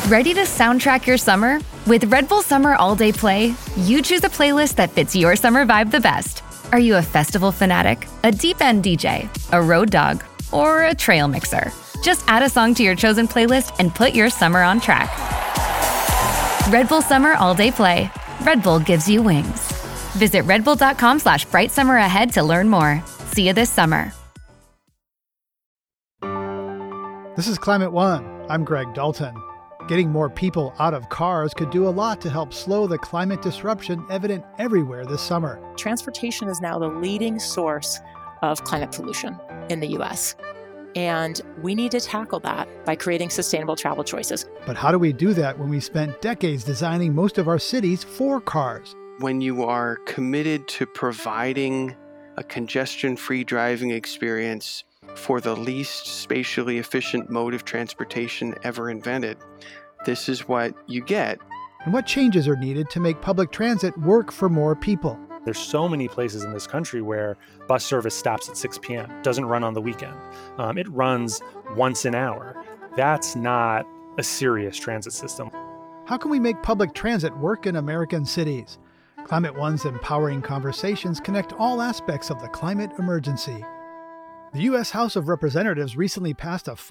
Ready to soundtrack your summer? With Red Bull Summer All Day Play, you choose a playlist that fits your summer vibe the best. Are you a festival fanatic, a deep end DJ, a road dog, or a trail mixer? Just add a song to your chosen playlist and put your summer on track. Red Bull Summer All Day Play. Red Bull gives you wings. Visit redbull.com/brightsummer ahead to learn more. See you this summer. This is Climate One. I'm Greg Dalton. Getting more people out of cars could do a lot to help slow the climate disruption evident everywhere this summer. Transportation is now the leading source of climate pollution in the U.S., and we need to tackle that by creating sustainable travel choices. But how do we do that when we spent decades designing most of our cities for cars? When you are committed to providing a congestion-free driving experience for the least spatially efficient mode of transportation ever invented, this is what you get. And what changes are needed to make public transit work for more people? There's so many places in this country where bus service stops at 6 p.m., doesn't run on the weekend. It runs once an hour. That's not a serious transit system. How can we make public transit work in American cities? Climate One's empowering conversations connect all aspects of the climate emergency. The U.S. House of Representatives recently passed a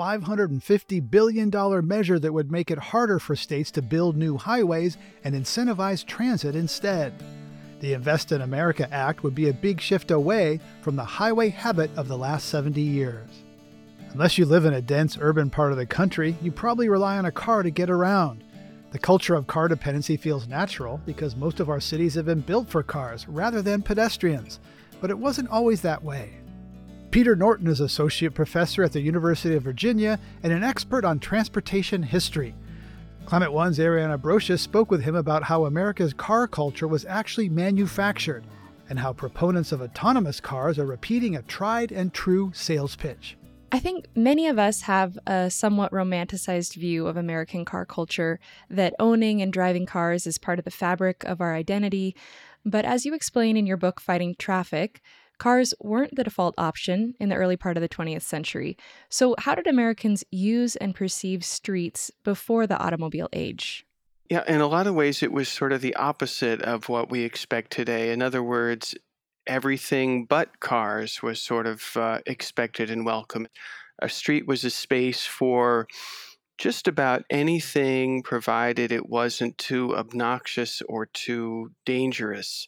$550 billion measure that would make it harder for states to build new highways and incentivize transit instead. The Invest in America Act would be a big shift away from the highway habit of the last 70 years. Unless you live in a dense urban part of the country, you probably rely on a car to get around. The culture of car dependency feels natural because most of our cities have been built for cars rather than pedestrians, but it wasn't always that way. Peter Norton is associate professor at the University of Virginia and an expert on transportation history. Climate One's Ariana Brocious spoke with him about how America's car culture was actually manufactured and how proponents of autonomous cars are repeating a tried and true sales pitch. I think many of us have a somewhat romanticized view of American car culture, that owning and driving cars is part of the fabric of our identity. But as you explain in your book, Fighting Traffic, cars weren't the default option in the early part of the 20th century. So how did Americans use and perceive streets before the automobile age? Yeah, in a lot of ways, it was sort of the opposite of what we expect today. In other words, everything but cars was sort of expected and welcome. A street was a space for just about anything, provided it wasn't too obnoxious or too dangerous.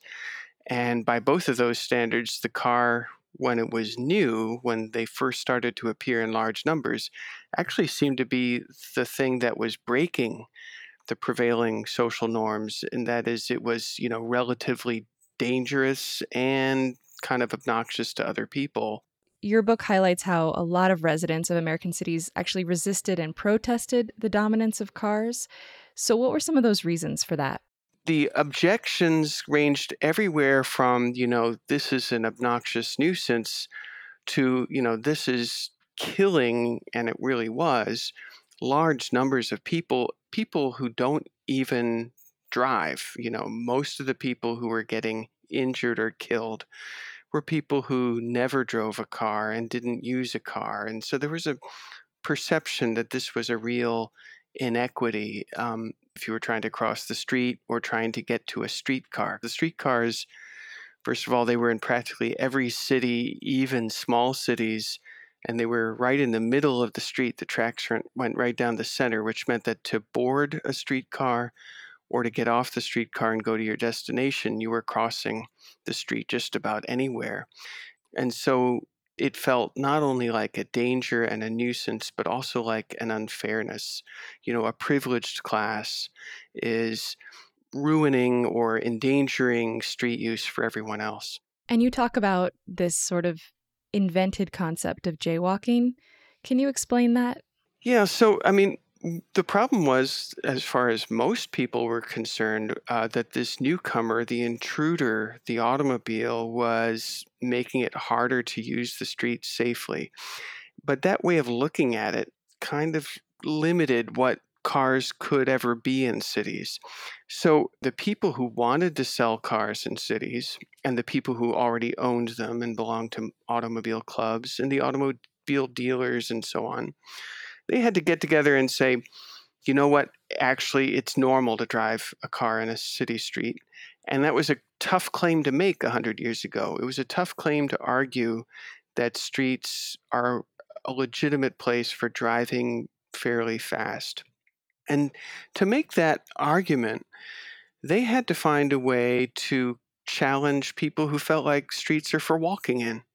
And by both of those standards, the car, when it was new, when they first started to appear in large numbers, actually seemed to be the thing that was breaking the prevailing social norms. And that is, it was, relatively dangerous and kind of obnoxious to other people. Your book highlights how a lot of residents of American cities actually resisted and protested the dominance of cars. So what were some of those reasons for that? The objections ranged everywhere from, this is an obnoxious nuisance to, this is killing, and it really was, large numbers of people who don't even drive. Most of the people who were getting injured or killed were people who never drove a car and didn't use a car. And so there was a perception that this was a real inequity. If you were trying to cross the street or trying to get to a streetcar. The streetcars, first of all, they were in practically every city, even small cities, and they were right in the middle of the street. The tracks went right down the center, which meant that to board a streetcar or to get off the streetcar and go to your destination, you were crossing the street just about anywhere. And so it felt not only like a danger and a nuisance, but also like an unfairness. A privileged class is ruining or endangering street use for everyone else. And you talk about this sort of invented concept of jaywalking. Can you explain that? Yeah, so, the problem was, as far as most people were concerned, that this newcomer, the intruder, the automobile, was making it harder to use the streets safely. But that way of looking at it kind of limited what cars could ever be in cities. So the people who wanted to sell cars in cities and the people who already owned them and belonged to automobile clubs and the automobile dealers and so on, they had to get together and say, you know what? Actually, it's normal to drive a car in a city street. And that was a tough claim to make 100 years ago. It was a tough claim to argue that streets are a legitimate place for driving fairly fast. And to make that argument, they had to find a way to challenge people who felt like streets are for walking in.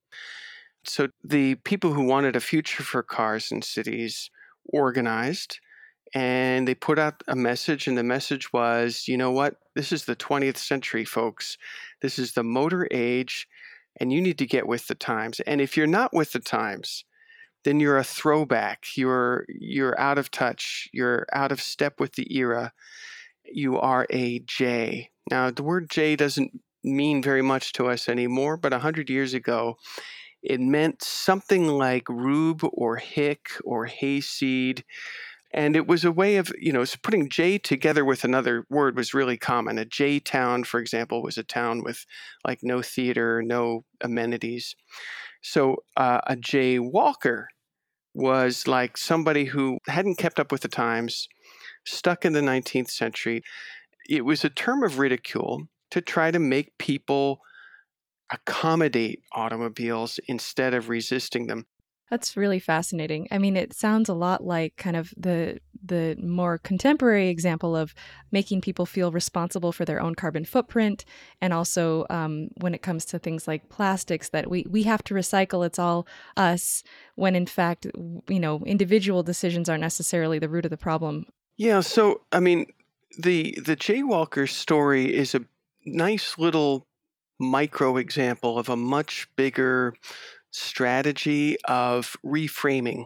So the people who wanted a future for cars in cities organized, and they put out a message, and the message was, you know what? This is the 20th century, folks. This is the motor age, and you need to get with the times. And if you're not with the times, then you're a throwback. You're out of touch. You're out of step with the era. You are a J. Now, the word J doesn't mean very much to us anymore, but 100 years ago, it meant something like rube or hick or hayseed. And it was a way of, putting J together with another word was really common. A J town, for example, was a town with like no theater, no amenities. So a J walker was like somebody who hadn't kept up with the times, stuck in the 19th century. It was a term of ridicule to try to make people accommodate automobiles instead of resisting them. That's really fascinating. I mean, it sounds a lot like kind of the more contemporary example of making people feel responsible for their own carbon footprint, and also when it comes to things like plastics, that we have to recycle. It's all us, when in fact, individual decisions aren't necessarily the root of the problem. Yeah. So I mean, the Jaywalker story is a nice little micro example of a much bigger strategy of reframing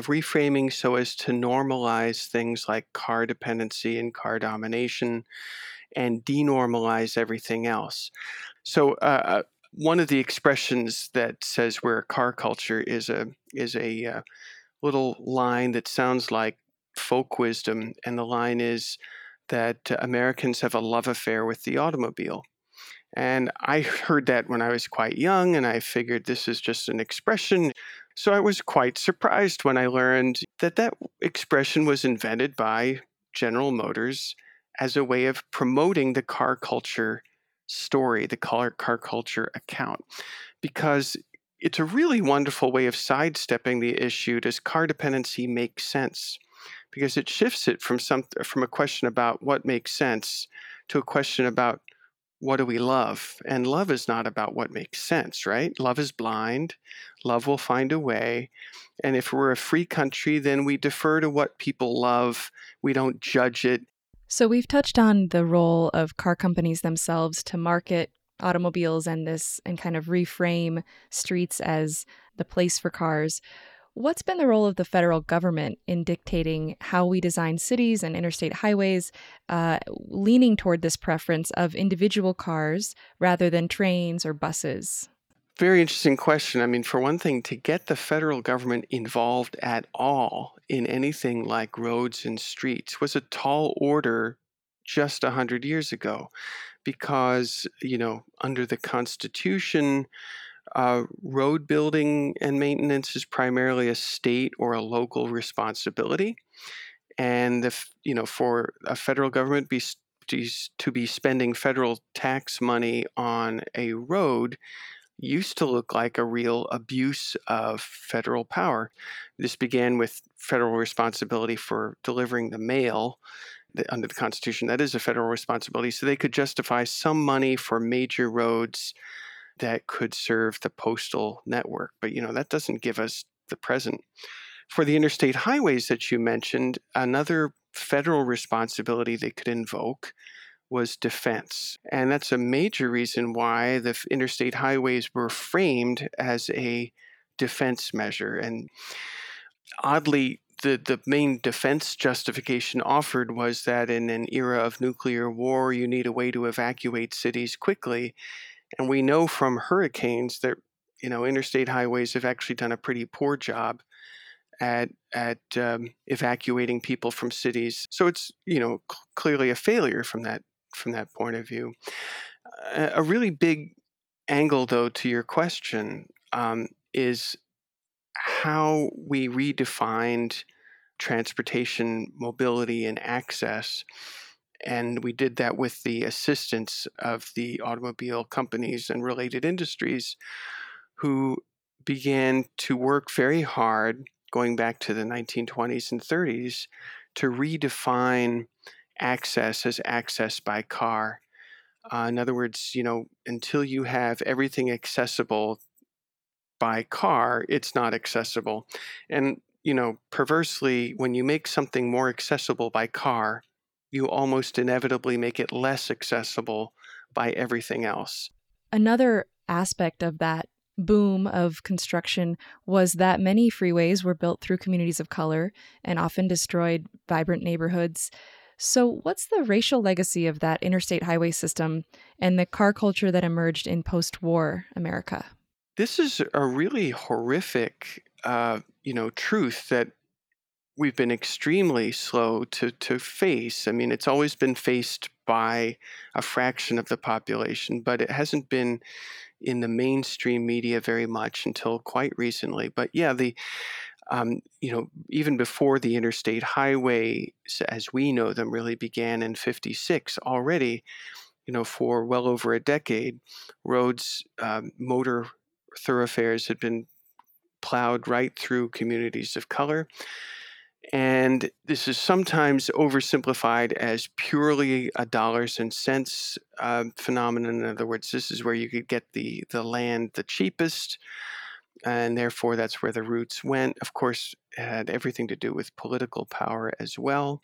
so as to normalize things like car dependency and car domination and denormalize everything else. So one of the expressions that says we're a car culture is a little line that sounds like folk wisdom, and the line is that Americans have a love affair with the automobile. And I heard that when I was quite young, and I figured this is just an expression. So I was quite surprised when I learned that that expression was invented by General Motors as a way of promoting the car culture story, the car culture account, because it's a really wonderful way of sidestepping the issue. Does car dependency make sense? Because it shifts it from a question about what makes sense to a question about what do we love? And love is not about what makes sense, right? Love is blind. Love will find a way. And if we're a free country, then we defer to what people love. We don't judge it. So we've touched on the role of car companies themselves to market automobiles and kind of reframe streets as the place for cars. What's been the role of the federal government in dictating how we design cities and interstate highways, leaning toward this preference of individual cars rather than trains or buses? Very interesting question. I mean, for one thing, to get the federal government involved at all in anything like roads and streets was a tall order just 100 years ago because, under the Constitution, road building and maintenance is primarily a state or a local responsibility, and for a federal government to be spending federal tax money on a road used to look like a real abuse of federal power. This began with federal responsibility for delivering the mail. Under the Constitution, that is a federal responsibility, so they could justify some money for major roads that could serve the postal network. But, that doesn't give us the present. For the interstate highways that you mentioned, another federal responsibility they could invoke was defense. And that's a major reason why the interstate highways were framed as a defense measure. And oddly, the main defense justification offered was that in an era of nuclear war, you need a way to evacuate cities quickly. And we know from hurricanes that, interstate highways have actually done a pretty poor job at evacuating people from cities. So it's, clearly a failure from that point of view. A really big angle, though, to your question is how we redefined transportation, mobility, and access. And we did that with the assistance of the automobile companies and related industries who began to work very hard, going back to the 1920s and 30s, to redefine access as access by car. In other words, until you have everything accessible by car, it's not accessible. And, perversely, when you make something more accessible by car, you almost inevitably make it less accessible by everything else. Another aspect of that boom of construction was that many freeways were built through communities of color and often destroyed vibrant neighborhoods. So, what's the racial legacy of that interstate highway system and the car culture that emerged in post-war America? This is a really horrific, truth that we've been extremely slow to face. I mean, it's always been faced by a fraction of the population, but it hasn't been in the mainstream media very much until quite recently. But yeah, even before the interstate highway, as we know them, really began in '56, already, for well over a decade, roads, motor thoroughfares had been plowed right through communities of color. And this is sometimes oversimplified as purely a dollars and cents phenomenon. In other words, this is where you could get the land the cheapest, and therefore that's where the routes went. Of course, it had everything to do with political power as well.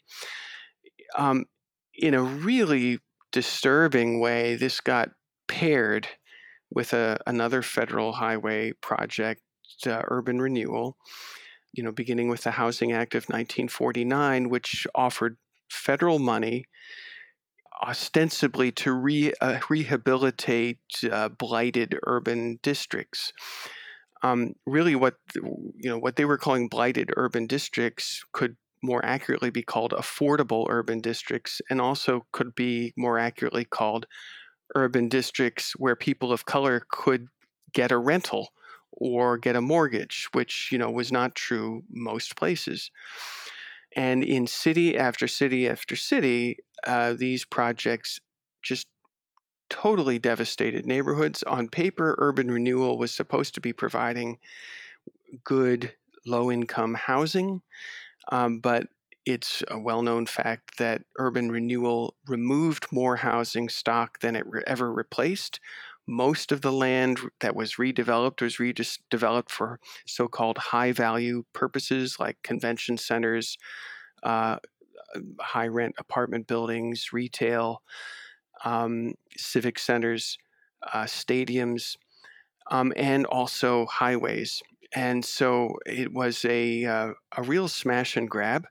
In a really disturbing way, this got paired with another federal highway project, urban renewal, beginning with the Housing Act of 1949, which offered federal money ostensibly to rehabilitate blighted urban districts. Really, what they were calling blighted urban districts could more accurately be called affordable urban districts, and also could be more accurately called urban districts where people of color could get a rental or get a mortgage, which was not true most places. And in city after city after city, these projects just totally devastated neighborhoods. On paper, urban renewal was supposed to be providing good low-income housing, but it's a well-known fact that urban renewal removed more housing stock than it ever replaced. Most of the land that was redeveloped was redeveloped for so-called high-value purposes like convention centers, high-rent apartment buildings, retail, civic centers, stadiums, and also highways. And so it was a real smash and grab.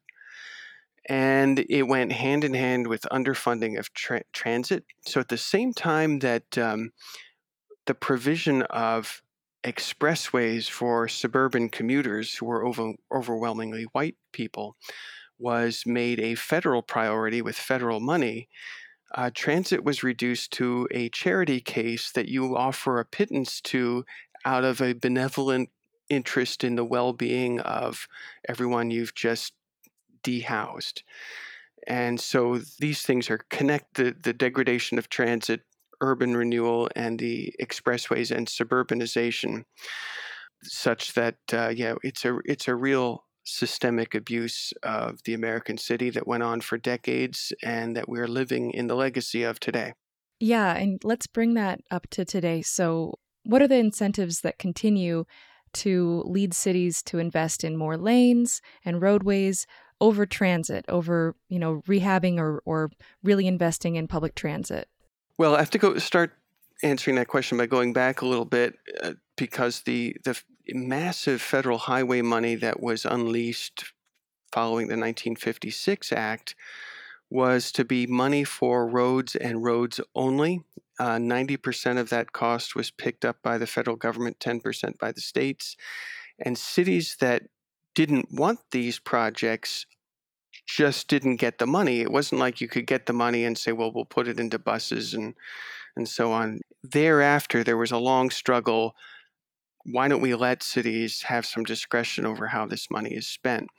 And it went hand in hand with underfunding of transit. So at the same time that the provision of expressways for suburban commuters who were overwhelmingly white people was made a federal priority with federal money, transit was reduced to a charity case that you offer a pittance to out of a benevolent interest in the well-being of everyone you've just dehoused. And so these things are connected, the degradation of transit, urban renewal, and the expressways and suburbanization, such that, it's a real systemic abuse of the American city that went on for decades and that we're living in the legacy of today. Yeah, and let's bring that up to today. So, what are the incentives that continue to lead cities to invest in more lanes and roadways over transit, over, rehabbing or really investing in public transit? Well, I have to start answering that question by going back a little bit, because the massive federal highway money that was unleashed following the 1956 Act was to be money for roads and roads only. 90% of that cost was picked up by the federal government, 10% by the states. And cities that didn't want these projects just didn't get the money. It wasn't like you could get the money and say, well, we'll put it into buses and so on. Thereafter, there was a long struggle. Why don't we let cities have some discretion over how this money is spent?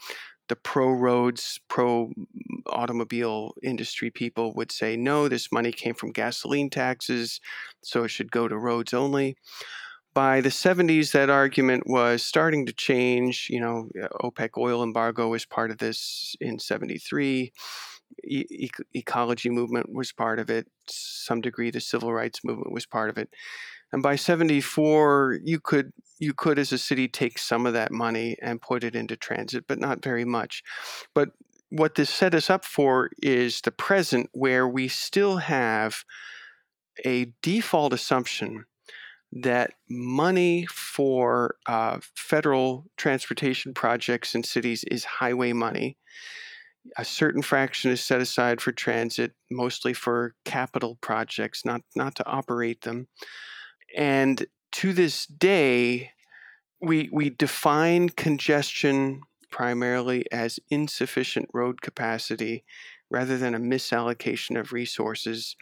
the pro-roads, pro-automobile industry people would say, no, this money came from gasoline taxes, so it should go to roads only. By the 70s, that argument was starting to change. OPEC oil embargo was part of this in 73. Ecology movement was part of it. To some degree, the civil rights movement was part of it. And by 74, you could, as a city, take some of that money and put it into transit, but not very much. But what this set us up for is the present, where we still have a default assumption that money for federal transportation projects in cities is highway money. A certain fraction is set aside for transit, mostly for capital projects, not to operate them. And to this day, we define congestion primarily as insufficient road capacity rather than a misallocation of resources.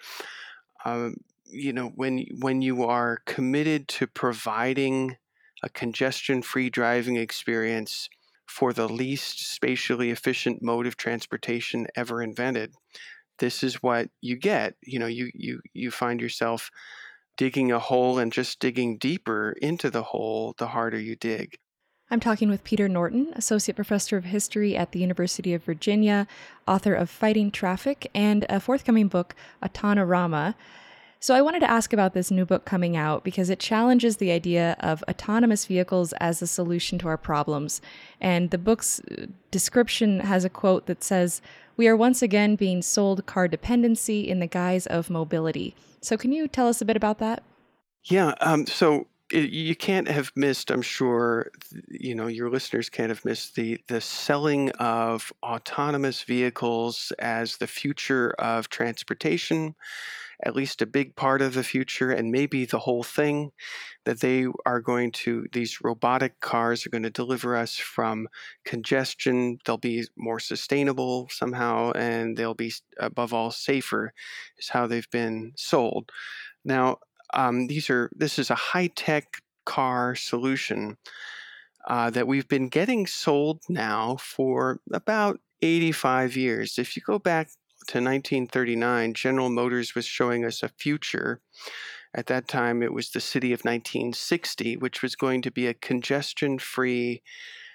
When you are committed to providing a congestion-free driving experience for the least spatially efficient mode of transportation ever invented, this is what you get. You find yourself digging a hole and just digging deeper into the hole the harder you dig. I'm talking with Peter Norton, Associate Professor of History at the University of Virginia, author of Fighting Traffic, and a forthcoming book, Autonorama. So I wanted to ask about this new book coming out because it challenges the idea of autonomous vehicles as a solution to our problems. And the book's description has a quote that says, "We are once again being sold car dependency in the guise of mobility." So can you tell us a bit about that? Yeah, you can't have missed, I'm sure, your listeners can't have missed the selling of autonomous vehicles as the future of transportation, at least a big part of the future, and maybe the whole thing, that these robotic cars are going to deliver us from congestion. They'll be more sustainable somehow, and they'll be, above all, safer, is how they've been sold. Now, this is a high-tech car solution that we've been getting sold now for about 85 years. If you go back to 1939, General Motors was showing us a future. At that time, it was the city of 1960, which was going to be a congestion-free,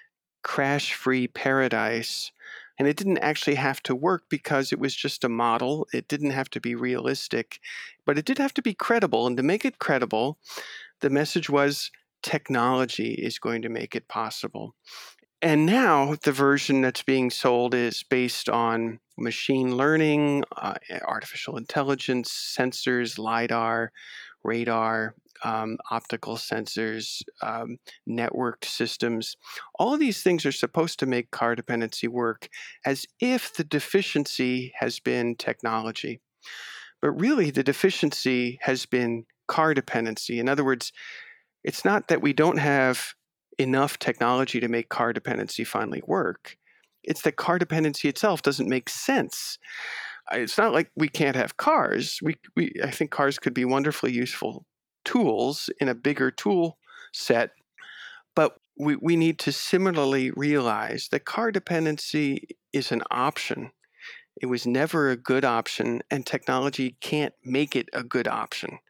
crash-free paradise. And it didn't actually have to work because it was just a model. It didn't have to be realistic, but it did have to be credible. And to make it credible, the message was technology is going to make it possible. And now the version that's being sold is based on machine learning, artificial intelligence, sensors, LiDAR, radar, optical sensors, networked systems. All of these things are supposed to make car dependency work as if the deficiency has been technology. But really, the deficiency has been car dependency. In other words, it's not that we don't have enough technology to make car dependency finally work. It's that car dependency itself doesn't make sense. It's not like we can't have cars. I think cars could be wonderfully useful tools in a bigger tool set, but we need to similarly realize that car dependency is an option. It was never a good option, and technology can't make it a good option.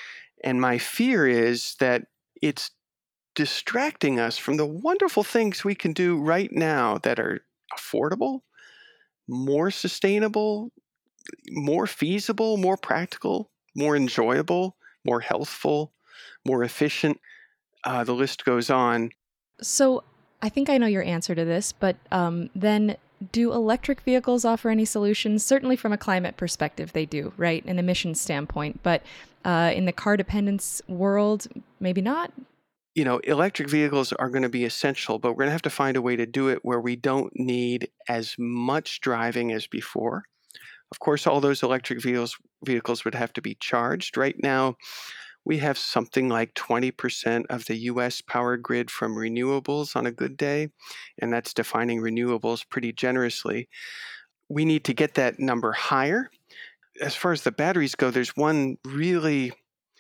And my fear is that it's distracting us from the wonderful things we can do right now that are affordable, more sustainable, more feasible, more practical, more enjoyable, more healthful, more efficient. The list goes on. So I think I know your answer to this, but then do electric vehicles offer any solutions? Certainly from a climate perspective, they do, right? An emissions standpoint. But in the car dependence world, maybe not? Electric vehicles are going to be essential, but we're going to have to find a way to do it where we don't need as much driving as before. Of course, all those electric vehicles would have to be charged. Right now, we have something like 20% of the U.S. power grid from renewables on a good day, and that's defining renewables pretty generously. We need to get that number higher. As far as the batteries go, there's one really,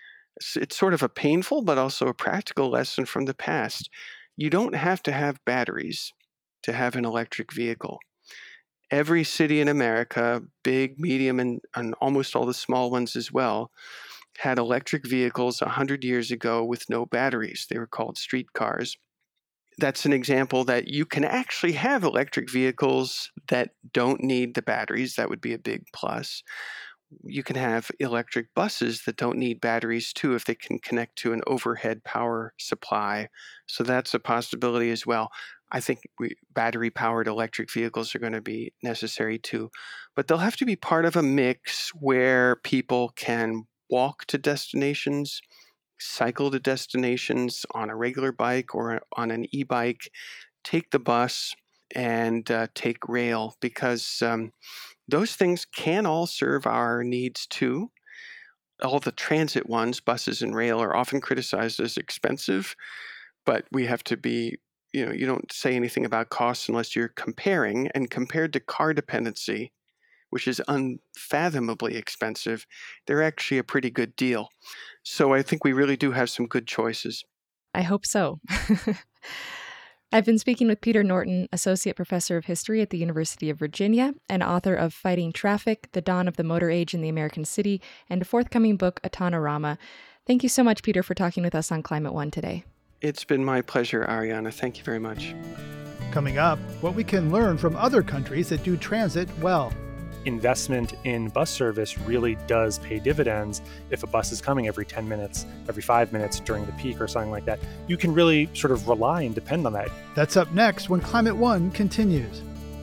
it's sort of a painful but also a practical lesson from the past. You don't have to have batteries to have an electric vehicle. Every city in America, big, medium, and almost all the small ones as well, had electric vehicles 100 years ago with no batteries. They were called streetcars. That's an example that you can actually have electric vehicles that don't need the batteries. That would be a big plus. You can have electric buses that don't need batteries too if they can connect to an overhead power supply. So that's a possibility as well. I think battery-powered electric vehicles are going to be necessary too. But they'll have to be part of a mix where people can walk to destinations, cycle to destinations on a regular bike or on an e-bike, take the bus, and take rail, because those things can all serve our needs too. All the transit ones, buses and rail, are often criticized as expensive, but we have to be, you don't say anything about costs unless you're comparing, and compared to car dependency, which is unfathomably expensive, they're actually a pretty good deal. So I think we really do have some good choices. I hope so. I've been speaking with Peter Norton, Associate Professor of History at the University of Virginia and author of Fighting Traffic, The Dawn of the Motor Age in the American City, and a forthcoming book, Autonorama. Thank you so much, Peter, for talking with us on Climate One today. It's been my pleasure, Ariana. Thank you very much. Coming up, what we can learn from other countries that do transit well. Investment in bus service really does pay dividends. If a bus is coming every 10 minutes, every 5 minutes during the peak or something like that, you can really sort of rely and depend on that. That's up next when Climate One continues.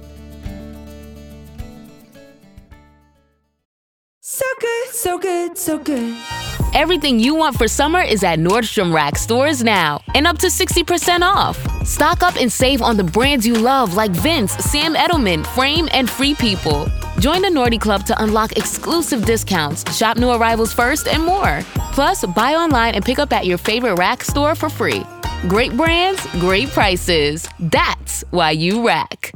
So good, so good, so good. Everything you want for summer is at Nordstrom Rack stores now, and up to 60% off. Stock up and save on the brands you love like Vince, Sam Edelman, Frame, and Free People. Join the Nordy Club to unlock exclusive discounts, shop new arrivals first, and more. Plus, buy online and pick up at your favorite Rack store for free. Great brands, great prices. That's why you Rack.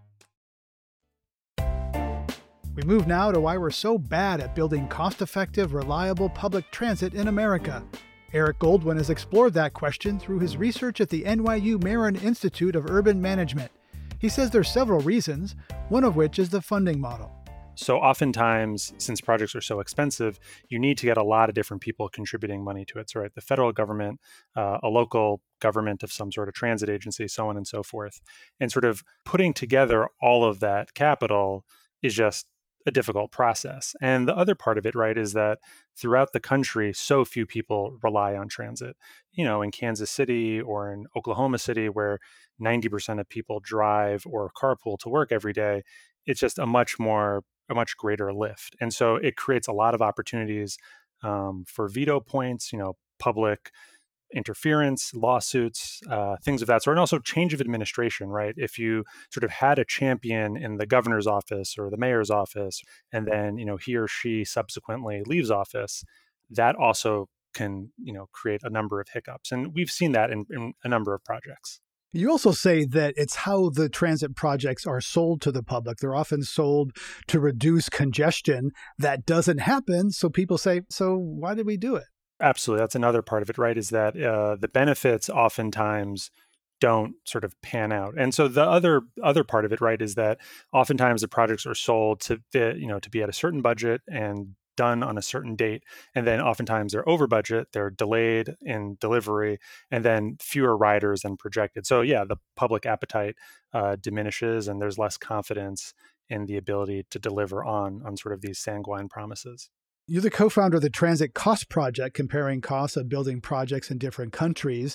We move now to why we're so bad at building cost-effective, reliable public transit in America. Eric Goldwyn has explored that question through his research at the NYU Marin Institute of Urban Management. He says there's several reasons, one of which is the funding model. So oftentimes, since projects are so expensive, you need to get a lot of different people contributing money to it. So, right, the federal government, a local government of some sort of transit agency, so on and so forth. And sort of putting together all of that capital is just a difficult process. And the other part of it, right, is that throughout the country, so few people rely on transit. In Kansas City or in Oklahoma City, where 90% of people drive or carpool to work every day, it's just a much greater lift. And so it creates a lot of opportunities for veto points, public interference, lawsuits, things of that sort, and also change of administration, right? If you sort of had a champion in the governor's office or the mayor's office, and then, he or she subsequently leaves office, that also can, create a number of hiccups. And we've seen that in a number of projects. You also say that it's how the transit projects are sold to the public. They're often sold to reduce congestion. That doesn't happen. So people say, so why did we do it? Absolutely. That's another part of it, right? Is that the benefits oftentimes don't sort of pan out. And so the other part of it, right, is that oftentimes the projects are sold to be at a certain budget and done on a certain date. And then oftentimes they're over budget, they're delayed in delivery, and then fewer riders than projected. So yeah, the public appetite diminishes, and there's less confidence in the ability to deliver on sort of these sanguine promises. You're the co-founder of the Transit Cost Project, comparing costs of building projects in different countries.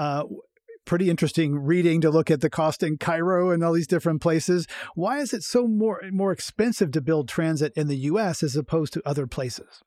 Pretty interesting reading to look at the cost in Cairo and all these different places. Why is it so more expensive to build transit in the U.S. as opposed to other places?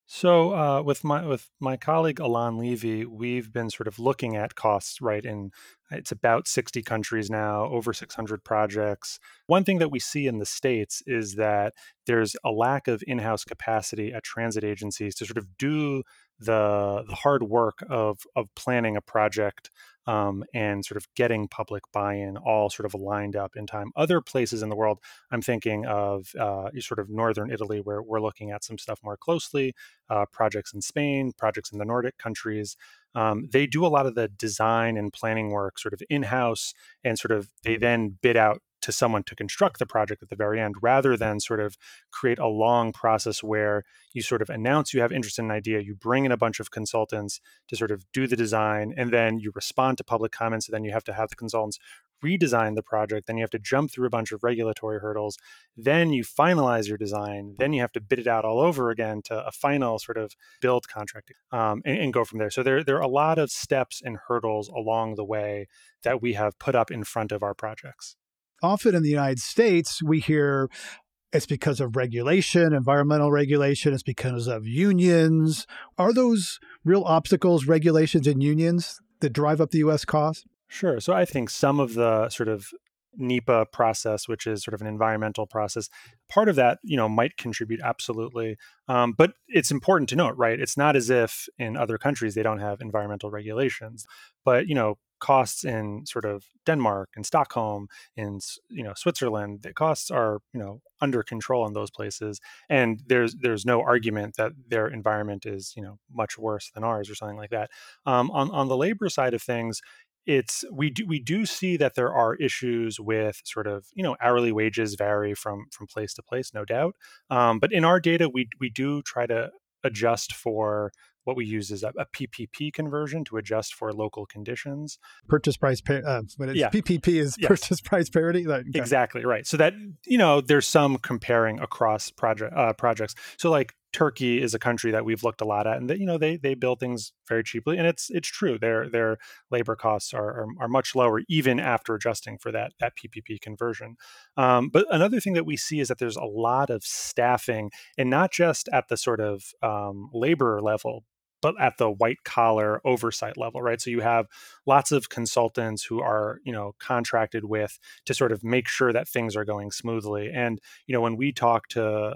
So with my colleague Alon Levy, we've been sort of looking at costs, right? And it's about 60 countries now, over 600 projects. One thing that we see in the States is that there's a lack of in-house capacity at transit agencies to sort of do the hard work of planning a project and sort of getting public buy-in all sort of lined up in time. Other places in the world, I'm thinking of sort of northern Italy, where we're looking at some stuff more closely, projects in Spain, projects in the Nordic countries. They do a lot of the design and planning work sort of in-house, and sort of they then bid out to someone to construct the project at the very end, rather than sort of create a long process where you sort of announce you have interest in an idea, you bring in a bunch of consultants to sort of do the design, and then you respond to public comments, and then you have to have the consultants redesign the project, then you have to jump through a bunch of regulatory hurdles, then you finalize your design, then you have to bid it out all over again to a final sort of build contract, and go from there. So there are a lot of steps and hurdles along the way that we have put up in front of our projects. Often in the United States, we hear it's because of regulation, environmental regulation, it's because of unions. Are those real obstacles, regulations and unions, that drive up the U.S. cost? Sure. So I think some of the sort of NEPA process, which is sort of an environmental process, part of that, might contribute, absolutely. But it's important to note, right? It's not as if in other countries they don't have environmental regulations, but, costs in sort of Denmark and Stockholm, in Switzerland, the costs are under control in those places, and there's no argument that their environment is much worse than ours or something like that. On the labor side of things, we do see that there are issues with sort of hourly wages vary from place to place, no doubt. But in our data, we do try to adjust for what we use is a PPP conversion to adjust for local conditions. Purchase price, PPP is purchase price parity. Okay. Exactly right. So that there's some comparing across projects. So like Turkey is a country that we've looked a lot at, and they build things very cheaply, and it's true. Their labor costs are much lower even after adjusting for that PPP conversion. But another thing that we see is that there's a lot of staffing, and not just at the sort of labor level, but at the white collar oversight level, right? So you have lots of consultants who are, contracted with to sort of make sure that things are going smoothly. And, when we talk to,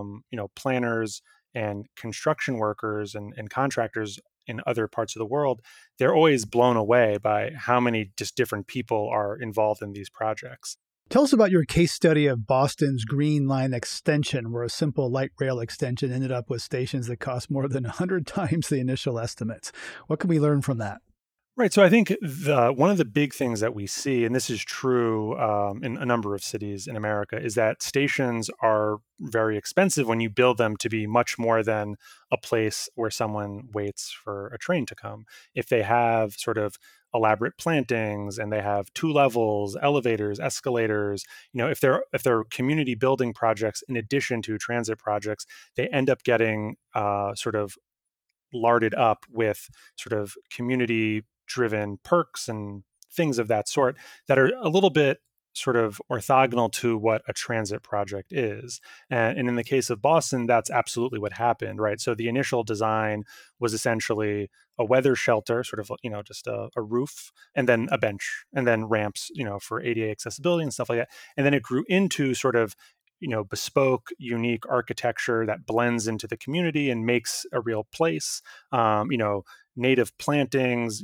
planners and construction workers and contractors in other parts of the world, they're always blown away by how many just different people are involved in these projects. Tell us about your case study of Boston's Green Line extension, where a simple light rail extension ended up with stations that cost more than 100 times the initial estimates. What can we learn from that? Right. So I think one of the big things that we see, and this is true in a number of cities in America, is that stations are very expensive when you build them to be much more than a place where someone waits for a train to come. If they have sort of elaborate plantings and they have 2 levels, elevators, escalators, if they're community building projects in addition to transit projects, they end up getting sort of larded up with sort of community driven perks and things of that sort that are a little bit sort of orthogonal to what a transit project is. And in the case of Boston, that's absolutely what happened, right? So the initial design was essentially a weather shelter, sort of, just a roof, and then a bench, and then ramps, for ADA accessibility and stuff like that. And then it grew into sort of, bespoke, unique architecture that blends into the community and makes a real place, native plantings,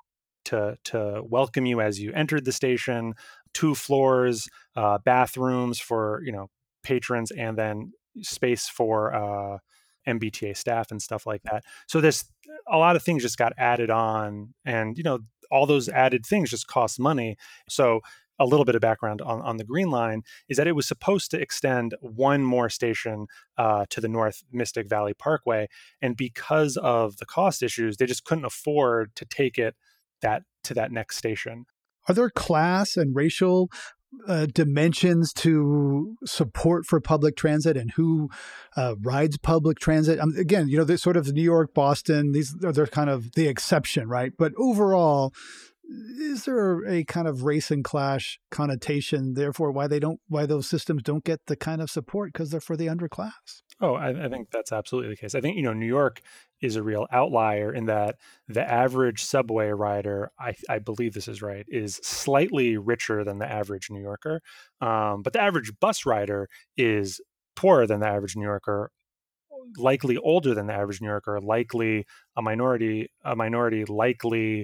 to welcome you as you entered the station, 2 floors, bathrooms for, patrons, and then space for MBTA staff and stuff like that. So a lot of things just got added on, and, all those added things just cost money. So a little bit of background on the Green Line is that it was supposed to extend one more station to the north, Mystic Valley Parkway. And because of the cost issues, they just couldn't afford to take it to that next station. Are there class and racial dimensions to support for public transit and who rides public transit? Again, there's sort of New York, Boston, they're kind of the exception, right? But overall, is there a kind of race and class connotation, therefore, why those systems don't get the kind of support because they're for the underclass? Oh, I think that's absolutely the case. I think, New York is a real outlier in that the average subway rider, I believe this is right, is slightly richer than the average New Yorker. But the average bus rider is poorer than the average New Yorker, likely older than the average New Yorker, likely a minority, likely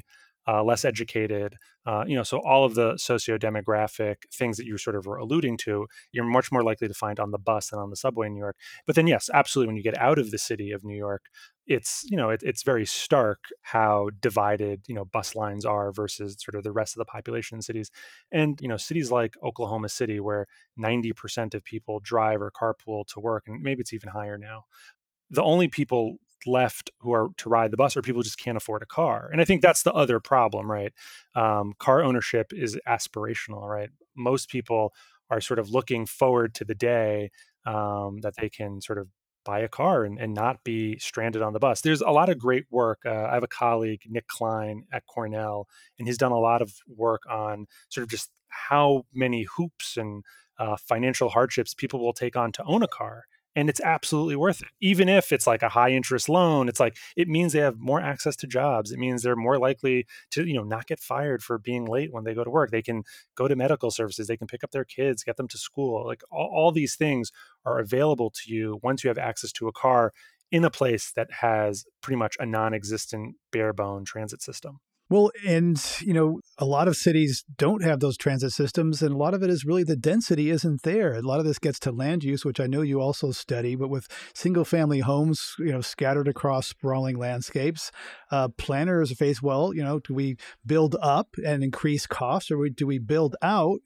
less educated. So all of the socio-demographic things that you sort of were alluding to, you're much more likely to find on the bus than on the subway in New York. But then, yes, absolutely, when you get out of the city of New York, it's very stark how divided bus lines are versus sort of the rest of the population in cities. And cities like Oklahoma City, where 90% of people drive or carpool to work, and maybe it's even higher now, the only people left who are to ride the bus are people who just can't afford a car. And I think that's the other problem, right? Car ownership is aspirational, right? Most people are sort of looking forward to the day that they can sort of buy a car and not be stranded on the bus. There's a lot of great work. I have a colleague, Nick Klein at Cornell, and he's done a lot of work on sort of just how many hoops and financial hardships people will take on to own a car. And it's absolutely worth it. Even if it's like a high interest loan, it's like, it means they have more access to jobs. It means they're more likely to, not get fired for being late when they go to work. They can go to medical services. They can pick up their kids, get them to school. Like all these things are available to you once you have access to a car in a place that has pretty much a non-existent bare bone transit system. Well, and, a lot of cities don't have those transit systems, and a lot of it is really the density isn't there. A lot of this gets to land use, which I know you also study, but with single family homes, scattered across sprawling landscapes, planners face, do we build up and increase costs, or do we build out,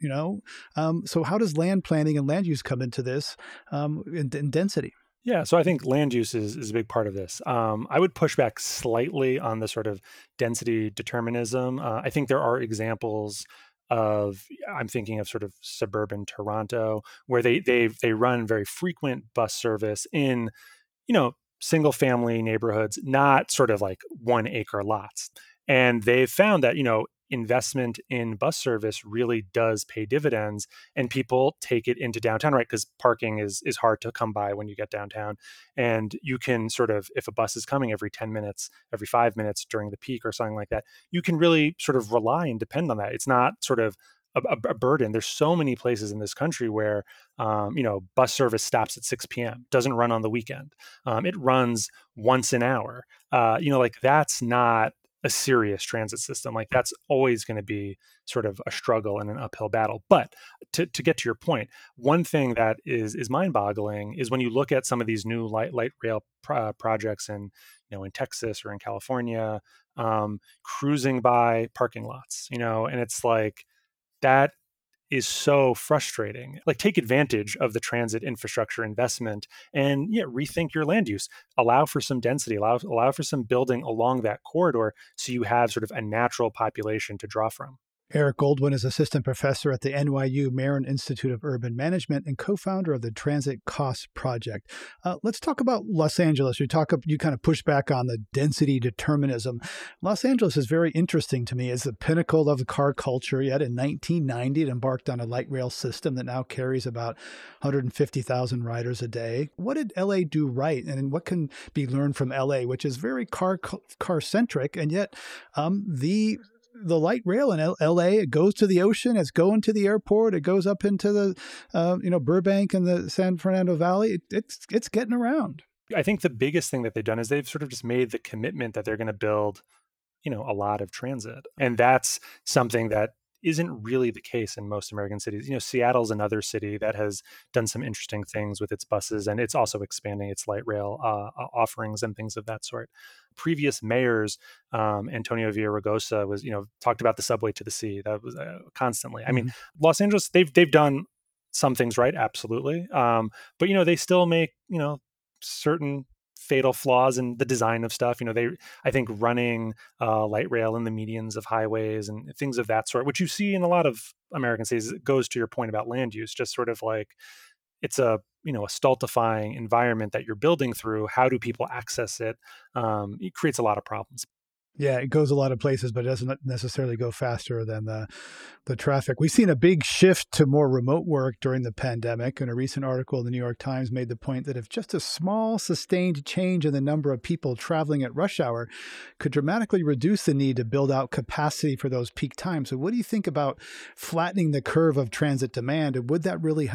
so how does land planning and land use come into this in density? Yeah, so I think land use is a big part of this. I would push back slightly on the sort of density determinism. I think there are examples I'm thinking of sort of suburban Toronto, where they run very frequent bus service in, single family neighborhoods, not sort of like 1 acre lots. And they've found that, investment in bus service really does pay dividends, and people take it into downtown, right? Because parking is hard to come by when you get downtown. And you can sort of, if a bus is coming every 10 minutes, every 5 minutes during the peak or something like that, you can really sort of rely and depend on that. It's not sort of a burden. There's so many places in this country where, bus service stops at 6 p.m., doesn't run on the weekend. It runs once an hour. That's not a serious transit system. Like that's always going to be sort of a struggle and an uphill battle. But to get to your point, one thing that is mind-boggling is when you look at some of these new light rail projects in Texas or in California, cruising by parking lots, and it's like that is so frustrating. Like take advantage of the transit infrastructure investment and rethink your land use. Allow for some density, allow for some building along that corridor so you have sort of a natural population to draw from. Eric Goldwyn is assistant professor at the NYU Marin Institute of Urban Management and co-founder of the Transit Cost Project. Let's talk about Los Angeles. You kind of push back on the density determinism. Los Angeles is very interesting to me as the pinnacle of the car culture. Yet in 1990, it embarked on a light rail system that now carries about 150,000 riders a day. What did LA do right, and what can be learned from LA, which is very car-centric, and yet the light rail in LA, it goes to the ocean, it's going to the airport, it goes up into the, Burbank and the San Fernando Valley. It's getting around. I think the biggest thing that they've done is they've sort of just made the commitment that they're going to build, a lot of transit. And that's something that isn't really the case in most American cities. Seattle's another city that has done some interesting things with its buses, and it's also expanding its light rail offerings and things of that sort. Previous mayors, Antonio Villaraigosa was, talked about the subway to the sea. That was constantly. I mean, Los Angeles, they've done some things right, absolutely, but they still make certain fatal flaws in the design of stuff. I think running light rail in the medians of highways and things of that sort, which you see in a lot of American cities, it goes to your point about land use, just sort of like it's a stultifying environment that you're building through. How do people access it? It creates a lot of problems. Yeah, it goes a lot of places, but it doesn't necessarily go faster than the traffic. We've seen a big shift to more remote work during the pandemic, and a recent article in the New York Times made the point that if just a small sustained change in the number of people traveling at rush hour could dramatically reduce the need to build out capacity for those peak times. So what do you think about flattening the curve of transit demand, and would that really help?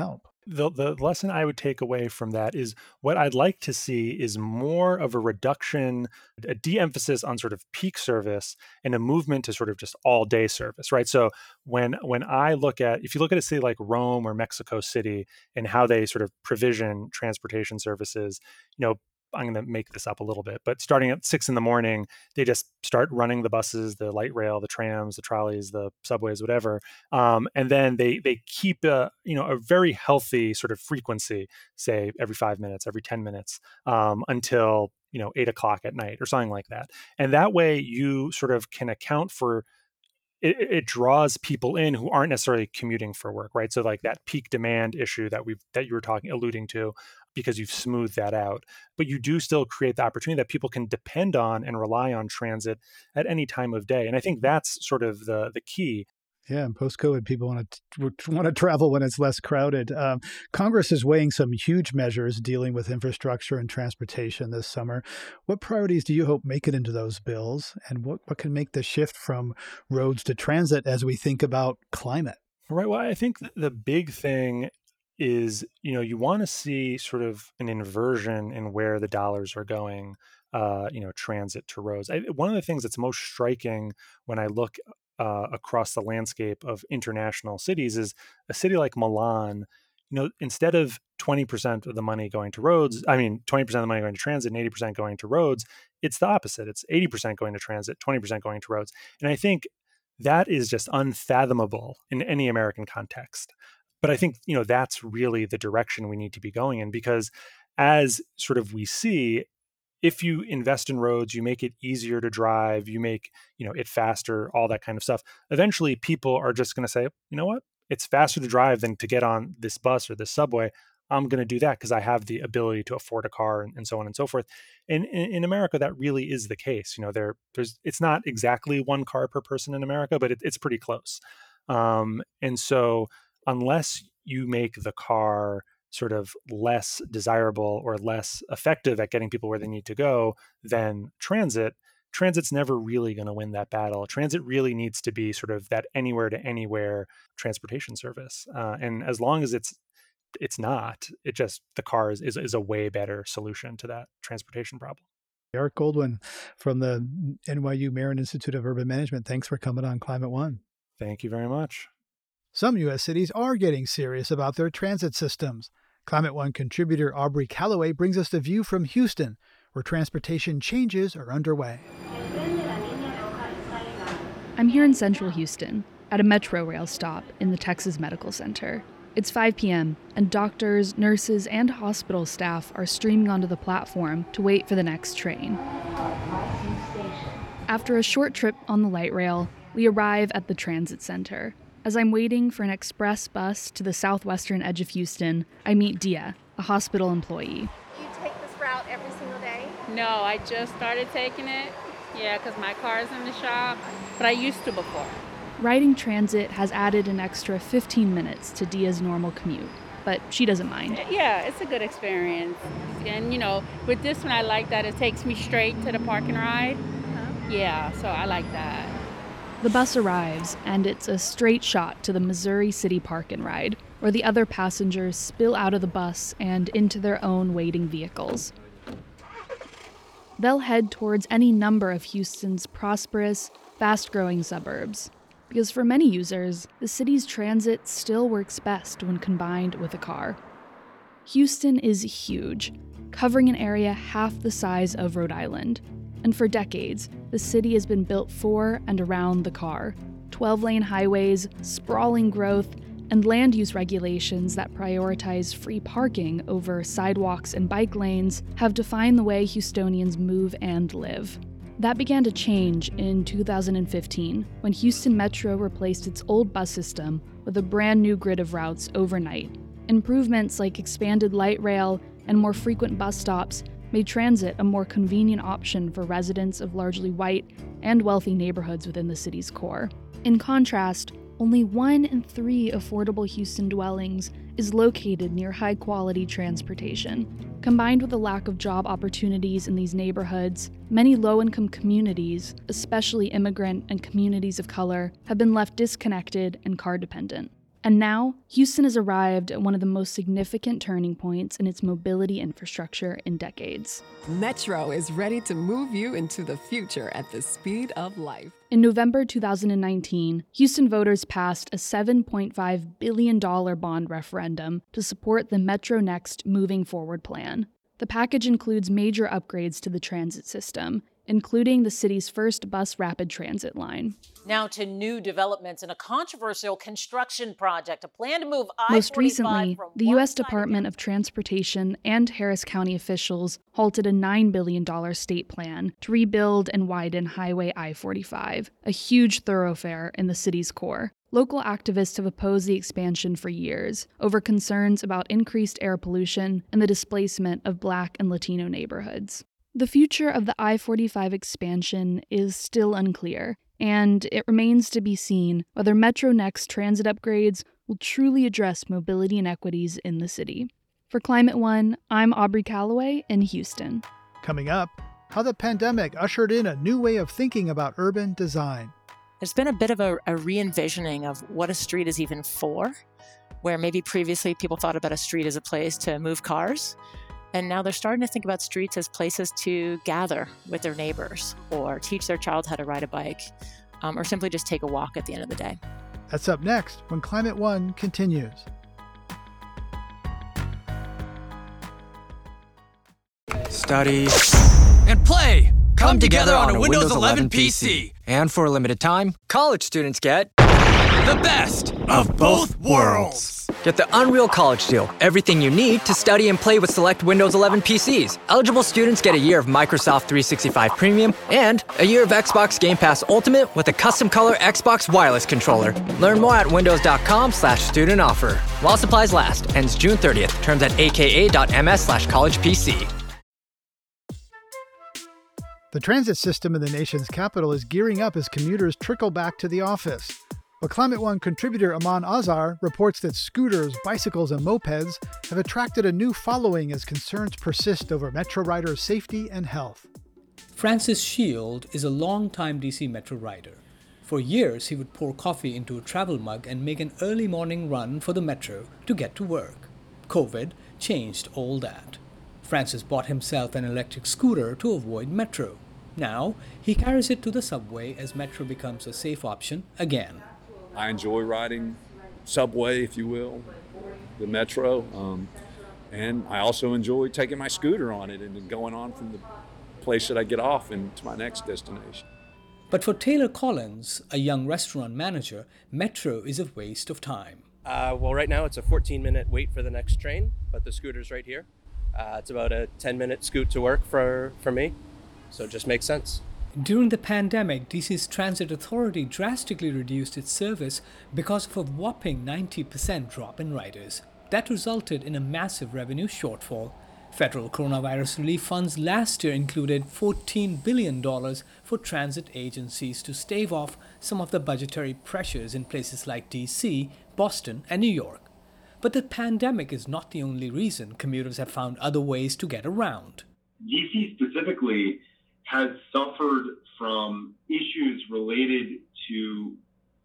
The lesson I would take away from that is what I'd like to see is more of a reduction, a de-emphasis on sort of peak service and a movement to sort of just all day service, right? So when I look at, if you look at a city like Rome or Mexico City and how they sort of provision transportation services, I'm going to make this up a little bit, but starting at 6 a.m, they just start running the buses, the light rail, the trams, the trolleys, the subways, whatever. And then they keep a very healthy sort of frequency, say every 5 minutes, every 10 minutes, until 8 o'clock at night or something like that. And that way you sort of can account for it draws people in who aren't necessarily commuting for work, right? So like that peak demand issue that you were alluding to, because you've smoothed that out, but you do still create the opportunity that people can depend on and rely on transit at any time of day. And I think that's sort of the key. Yeah, and post-COVID, people want to travel when it's less crowded. Congress is weighing some huge measures dealing with infrastructure and transportation this summer. What priorities do you hope make it into those bills, and what can make the shift from roads to transit as we think about climate? Right. Well, I think the big thing is, you want to see sort of an inversion in where the dollars are going, transit to roads. One of the things that's most striking when I look across the landscape of international cities is a city like Milan. Instead of 20% of the money going to roads, 20% of the money going to transit and 80% going to roads, it's the opposite. It's 80% going to transit, 20% going to roads. And I think that is just unfathomable in any American context. But I think, that's really the direction we need to be going in, because as sort of we see, if you invest in roads, you make it easier to drive, you make, it faster, all that kind of stuff. Eventually, people are just going to say, you know what? It's faster to drive than to get on this bus or this subway. I'm going to do that because I have the ability to afford a car and so on and so forth. And in America, that really is the case. It's not exactly one car per person in America, but it's pretty close. And so unless you make the car sort of less desirable or less effective at getting people where they need to go than transit's never really going to win that battle. Transit really needs to be sort of that anywhere to anywhere transportation service. And as long as it's not, the car is a way better solution to that transportation problem. Eric Goldwyn from the NYU Marin Institute of Urban Management. Thanks for coming on Climate One. Thank you very much. Some U.S. cities are getting serious about their transit systems. Climate One contributor Aubrey Calloway brings us the view from Houston, where transportation changes are underway. I'm here in central Houston, at a Metro Rail stop in the Texas Medical Center. It's 5 p.m., and doctors, nurses, and hospital staff are streaming onto the platform to wait for the next train. After a short trip on the light rail, we arrive at the transit center. As I'm waiting for an express bus to the southwestern edge of Houston, I meet Dia, a hospital employee. You take this route every single day? No, I just started taking it. Yeah, because my car's in the shop, but I used to before. Riding transit has added an extra 15 minutes to Dia's normal commute, but she doesn't mind. Yeah, it's a good experience. And, with this one, I like that it takes me straight to the park and ride. Yeah, so I like that. The bus arrives, and it's a straight shot to the Missouri City Park and Ride, where the other passengers spill out of the bus and into their own waiting vehicles. They'll head towards any number of Houston's prosperous, fast-growing suburbs, because for many users, the city's transit still works best when combined with a car. Houston is huge, covering an area half the size of Rhode Island. And for decades, the city has been built for and around the car. 12-lane highways, sprawling growth, and land use regulations that prioritize free parking over sidewalks and bike lanes have defined the way Houstonians move and live. That began to change in 2015, when Houston Metro replaced its old bus system with a brand new grid of routes overnight. Improvements like expanded light rail and more frequent bus stops made transit a more convenient option for residents of largely white and wealthy neighborhoods within the city's core. In contrast, only 1 in 3 affordable Houston dwellings is located near high-quality transportation. Combined with a lack of job opportunities in these neighborhoods, many low-income communities, especially immigrant and communities of color, have been left disconnected and car-dependent. And now, Houston has arrived at one of the most significant turning points in its mobility infrastructure in decades. Metro is ready to move you into the future at the speed of life. In November 2019, Houston voters passed a $7.5 billion bond referendum to support the Metro Next Moving Forward plan. The package includes major upgrades to the transit system, including the city's first bus rapid transit line. Now to new developments in a controversial construction project, a plan to move I-45 Most recently, the U.S. Department of Transportation and Harris County officials halted a $9 billion state plan to rebuild and widen Highway I-45, a huge thoroughfare in the city's core. Local activists have opposed the expansion for years over concerns about increased air pollution and the displacement of Black and Latino neighborhoods. The future of the I-45 expansion is still unclear, and it remains to be seen whether Metro Next transit upgrades will truly address mobility inequities in the city. For Climate One, I'm Aubrey Calloway in Houston. Coming up, how the pandemic ushered in a new way of thinking about urban design. There's been a bit of a re-envisioning of what a street is even for, where maybe previously people thought about a street as a place to move cars. And now they're starting to think about streets as places to gather with their neighbors or teach their child how to ride a bike or simply just take a walk at the end of the day. That's up next when Climate One continues. Study and play come together on a Windows 11 PC. And for a limited time, college students get the best of both worlds. Get the Unreal College Deal. Everything you need to study and play with select Windows 11 PCs. Eligible students get a year of Microsoft 365 Premium and a year of Xbox Game Pass Ultimate with a custom color Xbox wireless controller. Learn more at windows.com/student offer. While supplies last. Ends June 30th. Terms at aka.ms/collegepc. The transit system in the nation's capital is gearing up as commuters trickle back to the office. But Climate One contributor Aman Azhar reports that scooters, bicycles, and mopeds have attracted a new following as concerns persist over Metro riders' safety and health. Francis Shield is a longtime DC Metro rider. For years, he would pour coffee into a travel mug and make an early morning run for the Metro to get to work. COVID changed all that. Francis bought himself an electric scooter to avoid Metro. Now, he carries it to the subway as Metro becomes a safe option again. I enjoy riding subway, if you will, the Metro, and I also enjoy taking my scooter on it and then going on from the place that I get off into my next destination. But for Taylor Collins, a young restaurant manager, Metro is a waste of time. Well, right now it's a 14-minute wait for the next train, but the scooter's right here. It's about a 10-minute scoot to work for me, so it just makes sense. During the pandemic, DC's Transit Authority drastically reduced its service because of a whopping 90% drop in riders. That resulted in a massive revenue shortfall. Federal coronavirus relief funds last year included $14 billion for transit agencies to stave off some of the budgetary pressures in places like DC, Boston, and New York. But the pandemic is not the only reason commuters have found other ways to get around. DC specifically has suffered from issues related to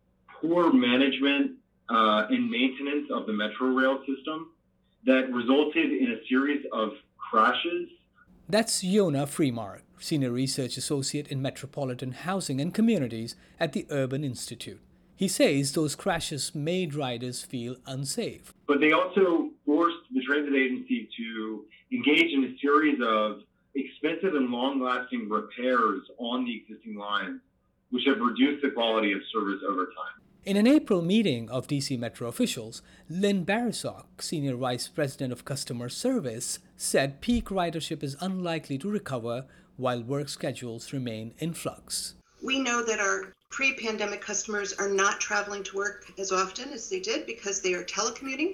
poor management and maintenance of the Metro rail system that resulted in a series of crashes. That's Yona Freemark, Senior Research Associate in Metropolitan Housing and Communities at the Urban Institute. He says those crashes made riders feel unsafe. But they also forced the transit agency to engage in a series of expensive and long-lasting repairs on the existing lines, which have reduced the quality of service over time. In an April meeting of DC Metro officials, Lynn Barisok, Senior Vice President of Customer Service, said peak ridership is unlikely to recover while work schedules remain in flux. We know that our pre-pandemic customers are not traveling to work as often as they did because they are telecommuting.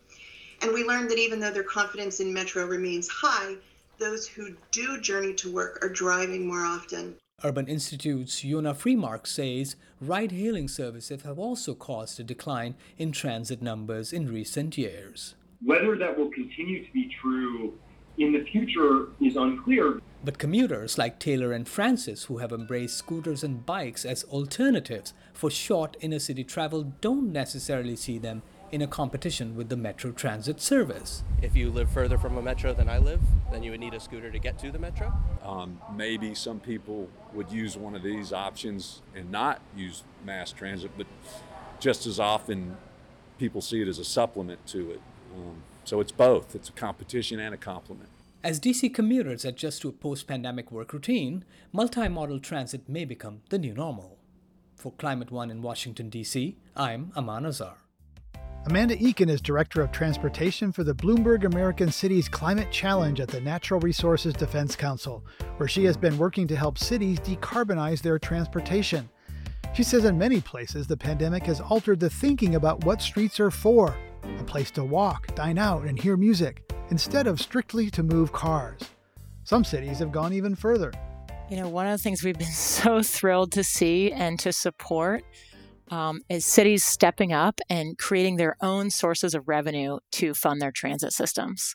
And we learned that even though their confidence in Metro remains high, those who do journey to work are driving more often. Urban Institute's Yona Freemark says ride-hailing services have also caused a decline in transit numbers in recent years. Whether that will continue to be true in the future is unclear. But commuters like Taylor and Francis, who have embraced scooters and bikes as alternatives for short inner-city travel, don't necessarily see them in a competition with the Metro Transit service. If you live further from a metro than I live, then you would need a scooter to get to the metro. Maybe some people would use one of these options and not use mass transit, but just as often people see it as a supplement to it. So it's both. It's a competition and a complement. As DC commuters adjust to a post-pandemic work routine, multi-modal transit may become the new normal. For Climate One in Washington, D.C., I'm Aman Azar. Amanda Eakin is Director of Transportation for the Bloomberg American Cities Climate Challenge at the Natural Resources Defense Council, where she has been working to help cities decarbonize their transportation. She says in many places the pandemic has altered the thinking about what streets are for, a place to walk, dine out, and hear music, instead of strictly to move cars. Some cities have gone even further. You know, one of the things we've been so thrilled to see and to support is cities stepping up and creating their own sources of revenue to fund their transit systems.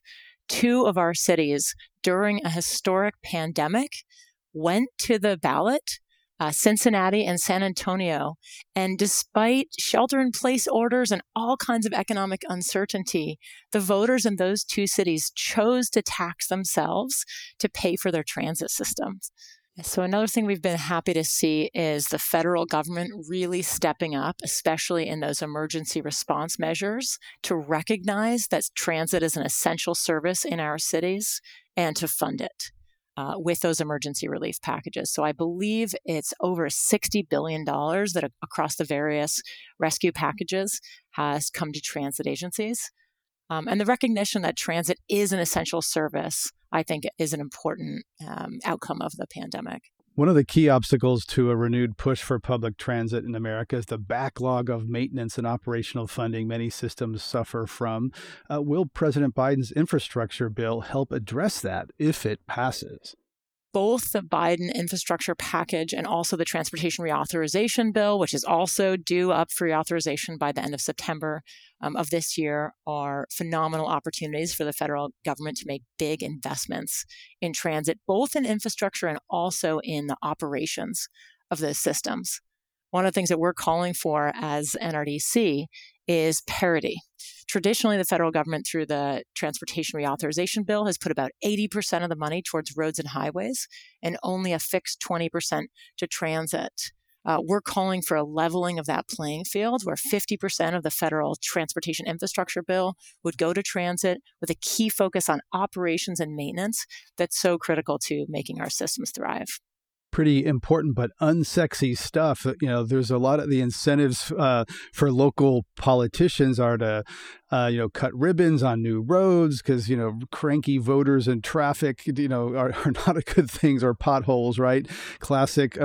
2 of our cities, during a historic pandemic, went to the ballot, Cincinnati and San Antonio, and despite shelter-in-place orders and all kinds of economic uncertainty, the voters in those 2 cities chose to tax themselves to pay for their transit systems. So another thing we've been happy to see is the federal government really stepping up, especially in those emergency response measures, to recognize that transit is an essential service in our cities and to fund it with those emergency relief packages. So I believe it's over $60 billion that across the various rescue packages has come to transit agencies. And the recognition that transit is an essential service, I think, is an important outcome of the pandemic. One of the key obstacles to a renewed push for public transit in America is the backlog of maintenance and operational funding many systems suffer from. Will President Biden's infrastructure bill help address that if it passes? Both the Biden infrastructure package and also the transportation reauthorization bill, which is also due up for reauthorization by the end of September of this year, are phenomenal opportunities for the federal government to make big investments in transit, both in infrastructure and also in the operations of those systems. One of the things that we're calling for as NRDC is parity. Traditionally, the federal government, through the Transportation Reauthorization Bill, has put about 80% of the money towards roads and highways and only a fixed 20% to transit. We're calling for a leveling of that playing field where 50% of the federal transportation infrastructure bill would go to transit with a key focus on operations and maintenance that's so critical to making our systems thrive. Pretty important but unsexy stuff. You know, there's a lot of the incentives for local politicians are to, cut ribbons on new roads because, cranky voters and traffic, are not a good things, or potholes, right? Classic,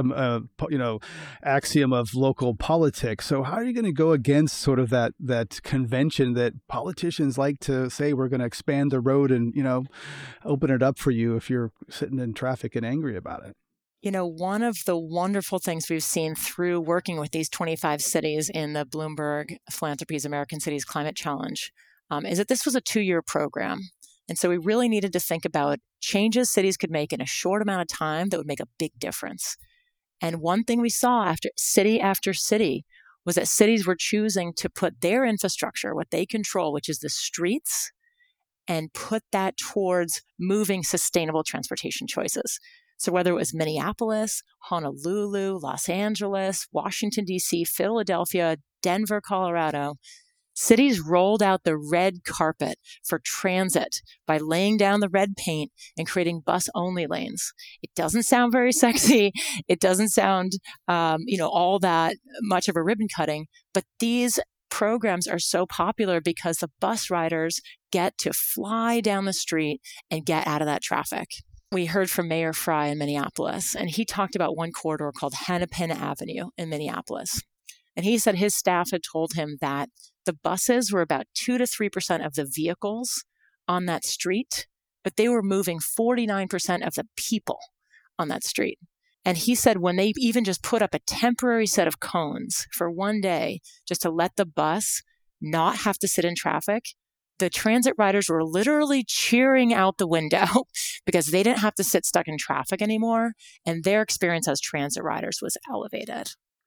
axiom of local politics. So how are you going to go against sort of that convention that politicians like to say, we're going to expand the road and, open it up for you if you're sitting in traffic and angry about it? One of the wonderful things we've seen through working with these 25 cities in the Bloomberg Philanthropies American Cities Climate Challenge is that this was a 2-year program. And so we really needed to think about changes cities could make in a short amount of time that would make a big difference. And one thing we saw after city was that cities were choosing to put their infrastructure, what they control, which is the streets, and put that towards moving sustainable transportation choices. So whether it was Minneapolis, Honolulu, Los Angeles, Washington, D.C., Philadelphia, Denver, Colorado, cities rolled out the red carpet for transit by laying down the red paint and creating bus-only lanes. It doesn't sound very sexy. It doesn't sound, all that much of a ribbon cutting, but these programs are so popular because the bus riders get to fly down the street and get out of that traffic. We heard from Mayor Fry in Minneapolis, and he talked about one corridor called Hennepin Avenue in Minneapolis. And he said his staff had told him that the buses were about 2 to 3% of the vehicles on that street, but they were moving 49% of the people on that street. And he said when they even just put up a temporary set of cones for one day, just to let the bus not have to sit in traffic, the transit riders were literally cheering out the window because they didn't have to sit stuck in traffic anymore. And their experience as transit riders was elevated.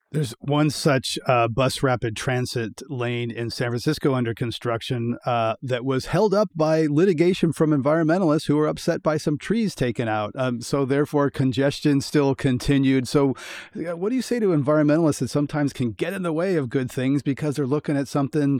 There's one such bus rapid transit lane in San Francisco under construction that was held up by litigation from environmentalists who were upset by some trees taken out. So therefore, congestion still continued. So what do you say to environmentalists that sometimes can get in the way of good things because they're looking at something,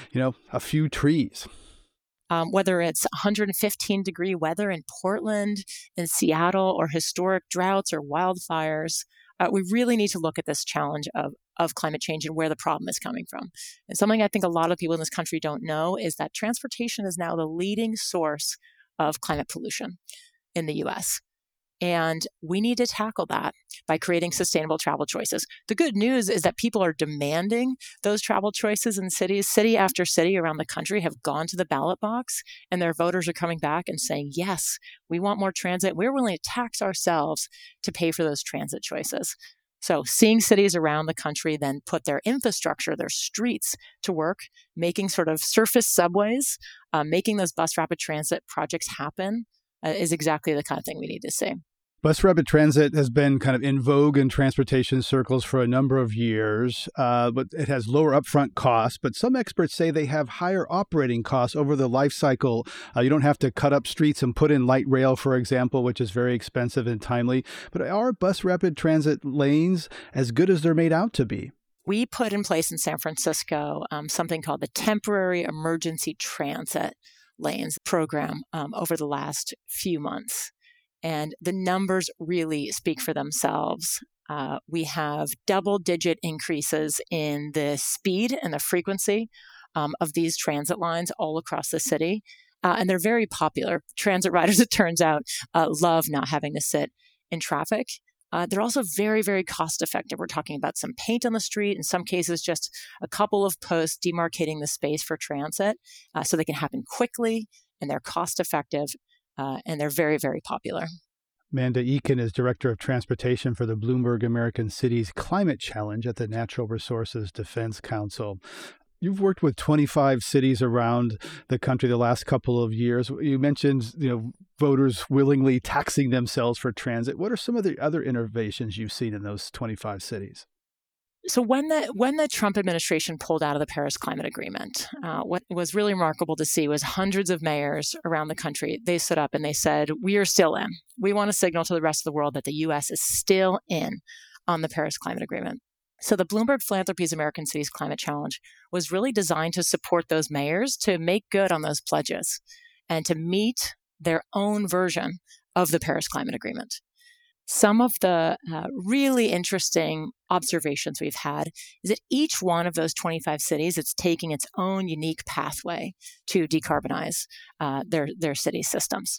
a few trees? Whether it's 115-degree weather in Portland, in Seattle, or historic droughts or wildfires, we really need to look at this challenge of climate change and where the problem is coming from. And something I think a lot of people in this country don't know is that transportation is now the leading source of climate pollution in the U.S. And we need to tackle that by creating sustainable travel choices. The good news is that people are demanding those travel choices in cities. City after city around the country have gone to the ballot box, and their voters are coming back and saying, yes, we want more transit. We're willing to tax ourselves to pay for those transit choices. So seeing cities around the country then put their infrastructure, their streets to work, making sort of surface subways, making those bus rapid transit projects happen, is exactly the kind of thing we need to see. Bus rapid transit has been kind of in vogue in transportation circles for a number of years, but it has lower upfront costs. But some experts say they have higher operating costs over the life cycle. You don't have to cut up streets and put in light rail, for example, which is very expensive and timely. But are bus rapid transit lanes as good as they're made out to be? We put in place in San Francisco something called the Temporary Emergency Transit Lanes program over the last few months. And the numbers really speak for themselves. We have double-digit increases in the speed and the frequency of these transit lines all across the city. And they're very popular. Transit riders, it turns out, love not having to sit in traffic. They're also very, very cost-effective. We're talking about some paint on the street, in some cases just a couple of posts demarcating the space for transit so they can happen quickly, and they're cost-effective, and they're very, very popular. Amanda Eakin is Director of Transportation for the Bloomberg American Cities Climate Challenge at the Natural Resources Defense Council. You've worked with 25 cities around the country the last couple of years. You mentioned, voters willingly taxing themselves for transit. What are some of the other innovations you've seen in those 25 cities? So when the Trump administration pulled out of the Paris Climate Agreement, what was really remarkable to see was hundreds of mayors around the country. They stood up and they said, we are still in. We want to signal to the rest of the world that the U.S. is still in on the Paris Climate Agreement. So the Bloomberg Philanthropies American Cities Climate Challenge was really designed to support those mayors to make good on those pledges and to meet their own version of the Paris Climate Agreement. Some of the really interesting observations we've had is that each one of those 25 cities, it's taking its own unique pathway to decarbonize their city systems.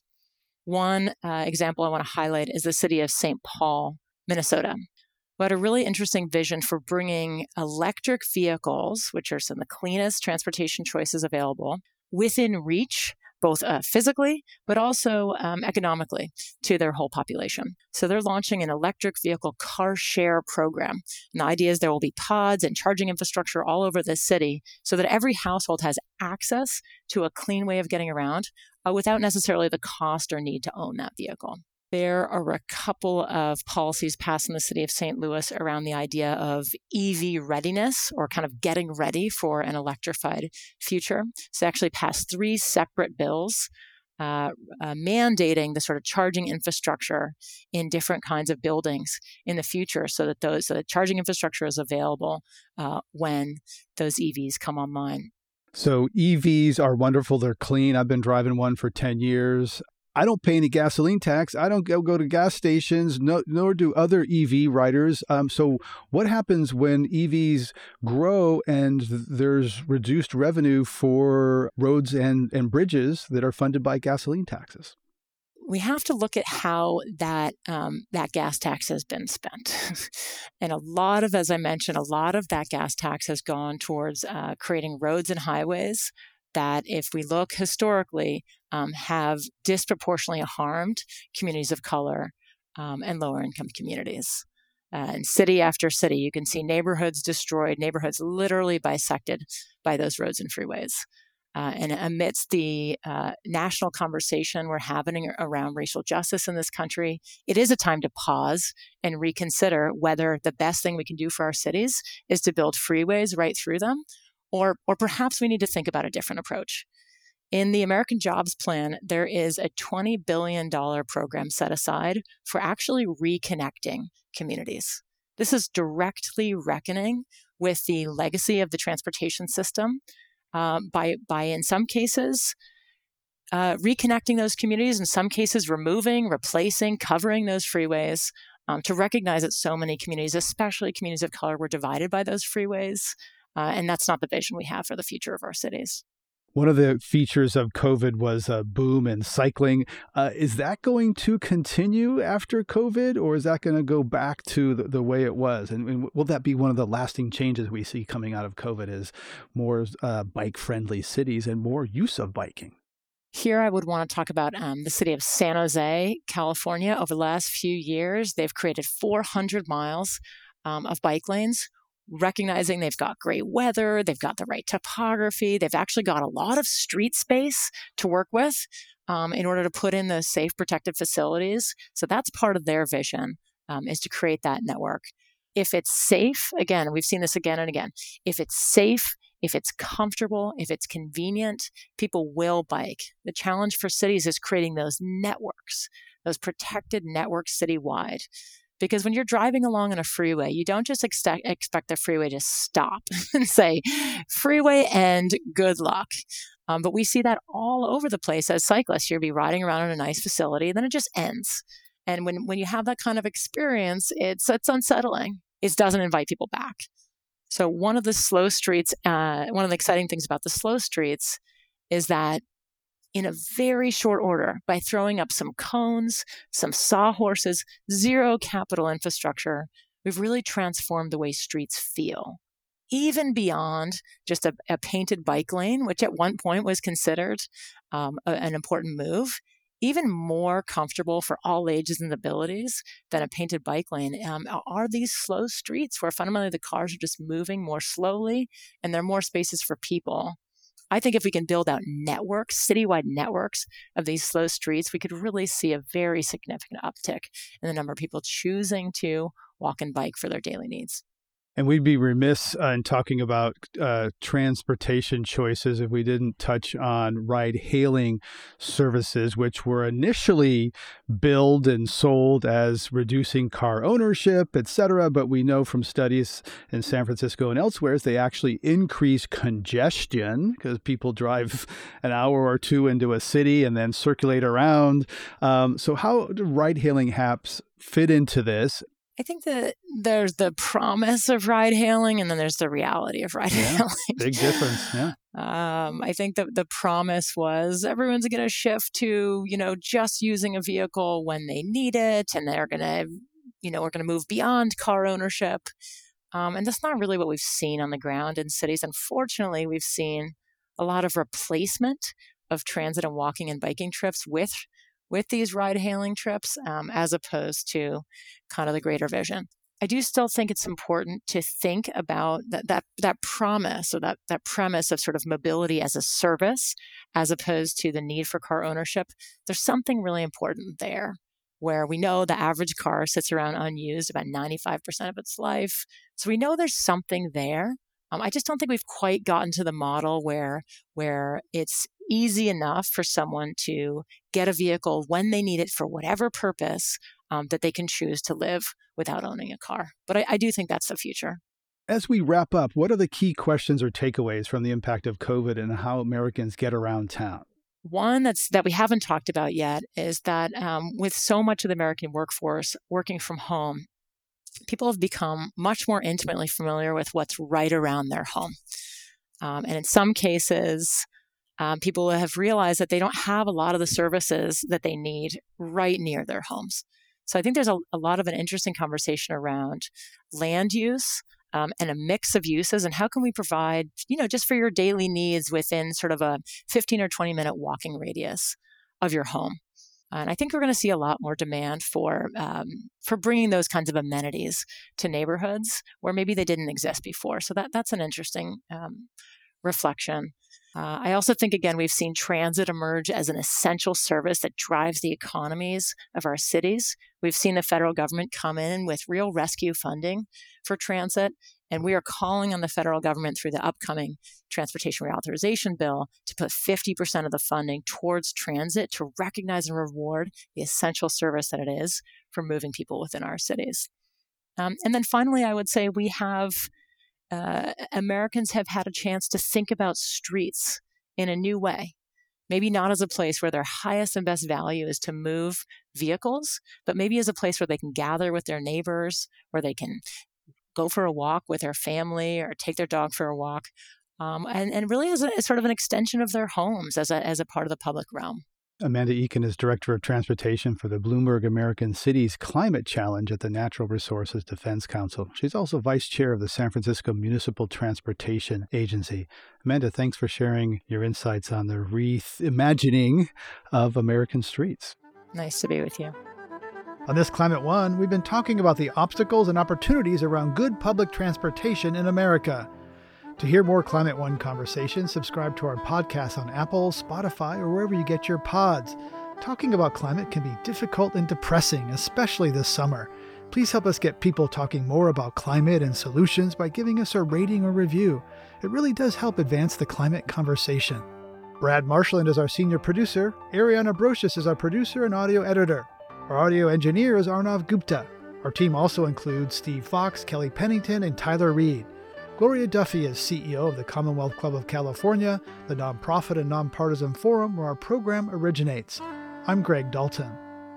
One example I want to highlight is the city of St. Paul, Minnesota, who had a really interesting vision for bringing electric vehicles, which are some of the cleanest transportation choices available, within reach, both physically, but also economically to their whole population. So they're launching an electric vehicle car share program. And the idea is there will be pods and charging infrastructure all over the city so that every household has access to a clean way of getting around without necessarily the cost or need to own that vehicle. There are a couple of policies passed in the city of St. Louis around the idea of EV readiness, or kind of getting ready for an electrified future. So they actually passed 3 separate bills mandating the sort of charging infrastructure in different kinds of buildings in the future so that charging infrastructure is available when those EVs come online. So EVs are wonderful. They're clean. I've been driving one for 10 years. I don't pay any gasoline tax. I don't go to gas stations, nor do other EV riders. So what happens when EVs grow and there's reduced revenue for roads and bridges that are funded by gasoline taxes? We have to look at how that gas tax has been spent. And as I mentioned, a lot of that gas tax has gone towards creating roads and highways that, if we look historically, have disproportionately harmed communities of color and lower income communities. And city after city, you can see neighborhoods destroyed, neighborhoods literally bisected by those roads and freeways. And amidst the national conversation we're having around racial justice in this country, it is a time to pause and reconsider whether the best thing we can do for our cities is to build freeways right through them, or perhaps we need to think about a different approach. In the American Jobs Plan, there is a $20 billion program set aside for actually reconnecting communities. This is directly reckoning with the legacy of the transportation system by in some cases, reconnecting those communities, in some cases removing, replacing, covering those freeways, to recognize that so many communities, especially communities of color, were divided by those freeways. And that's not the vision we have for the future of our cities. One of the features of COVID was a boom in cycling. Is that going to continue after COVID, or is that going to go back to the way it was? And will that be one of the lasting changes we see coming out of COVID, is more bike-friendly cities and more use of biking? Here, I would want to talk about the city of San Jose, California. Over the last few years, they've created 400 miles of bike lanes, recognizing they've got great weather, they've got the right topography, they've actually got a lot of street space to work with in order to put in those safe, protected facilities. So that's part of their vision, is to create that network. If it's safe, again, we've seen this again and again, if it's safe, if it's comfortable, if it's convenient, people will bike. The challenge for cities is creating those networks, those protected networks citywide. Because when you're driving along on a freeway, you don't just expect the freeway to stop and say, freeway end, good luck. But we see that all over the place as cyclists. You'll be riding around in a nice facility, then it just ends. And when you have that kind of experience, it's unsettling. It doesn't invite people back. So one of the slow streets, one of the exciting things about the slow streets is that in a very short order, by throwing up some cones, some sawhorses, zero capital infrastructure, we've really transformed the way streets feel. Even beyond just a painted bike lane, which at one point was considered an important move, even more comfortable for all ages and abilities than a painted bike lane are these slow streets where fundamentally the cars are just moving more slowly and there are more spaces for people. I think if we can build out networks, citywide networks of these slow streets, we could really see a very significant uptick in the number of people choosing to walk and bike for their daily needs. And we'd be remiss in talking about transportation choices if we didn't touch on ride-hailing services, which were initially billed and sold as reducing car ownership, et cetera. But we know from studies in San Francisco and elsewhere, they actually increase congestion because people drive an hour or two into a city and then circulate around. So how do ride-hailing apps fit into this? I think that there's the promise of ride hailing and then there's the reality of ride hailing. Big difference. Yeah. I think that the promise was everyone's going to shift to, just using a vehicle when they need it. And they're going to, we're going to move beyond car ownership. And that's not really what we've seen on the ground in cities. Unfortunately, we've seen a lot of replacement of transit and walking and biking trips with these ride-hailing trips, as opposed to kind of the greater vision. I do still think it's important to think about that promise or that premise of sort of mobility as a service, as opposed to the need for car ownership. There's something really important there, where we know the average car sits around unused about 95% of its life. So we know there's something there. I just don't think we've quite gotten to the model where it's easy enough for someone to get a vehicle when they need it for whatever purpose, that they can choose to live without owning a car. But I do think that's the future. As we wrap up, what are the key questions or takeaways from the impact of COVID and how Americans get around town? One that we haven't talked about yet is that with so much of the American workforce working from home, people have become much more intimately familiar with what's right around their home. And in some cases, people have realized that they don't have a lot of the services that they need right near their homes. So I think there's a lot of an interesting conversation around land use and a mix of uses, and how can we provide, just for your daily needs within sort of a 15 or 20 minute walking radius of your home. And I think we're going to see a lot more demand for bringing those kinds of amenities to neighborhoods where maybe they didn't exist before. So that's an interesting reflection. I also think, again, we've seen transit emerge as an essential service that drives the economies of our cities. We've seen the federal government come in with real rescue funding for transit, and we are calling on the federal government through the upcoming Transportation Reauthorization Bill to put 50% of the funding towards transit to recognize and reward the essential service that it is for moving people within our cities. And then finally, I would say we have Americans have had a chance to think about streets in a new way. Maybe not as a place where their highest and best value is to move vehicles, but maybe as a place where they can gather with their neighbors, where they can go for a walk with their family or take their dog for a walk, and really as sort of an extension of their homes as a part of the public realm. Amanda Eakin is Director of Transportation for the Bloomberg American Cities Climate Challenge at the Natural Resources Defense Council. She's also Vice Chair of the San Francisco Municipal Transportation Agency. Amanda, thanks for sharing your insights on the reimagining of American streets. Nice to be with you. On this Climate One, we've been talking about the obstacles and opportunities around good public transportation in America. To hear more Climate One conversations, subscribe to our podcast on Apple, Spotify, or wherever you get your pods. Talking about climate can be difficult and depressing, especially this summer. Please help us get people talking more about climate and solutions by giving us a rating or review. It really does help advance the climate conversation. Brad Marshland is our senior producer. Ariana Brocious is our producer and audio editor. Our audio engineer is Arnav Gupta. Our team also includes Steve Fox, Kelly Pennington, and Tyler Reed. Gloria Duffy is CEO of the Commonwealth Club of California, the nonprofit and nonpartisan forum where our program originates. I'm Greg Dalton.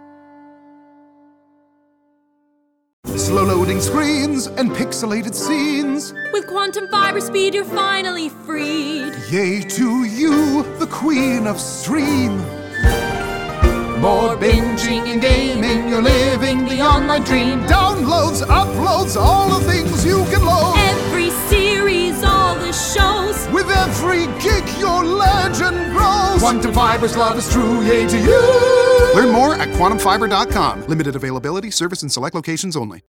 Slow loading screens and pixelated scenes. With quantum fiber speed, you're finally freed. Yay to you, the queen of stream. More binging and gaming, you're living the online dream. Downloads, uploads, all the things you can load. Every series, all the shows. With every gig, your legend grows. Quantum Fiber's love is true, yay to you. Learn more at quantumfiber.com. Limited availability, service in select locations only.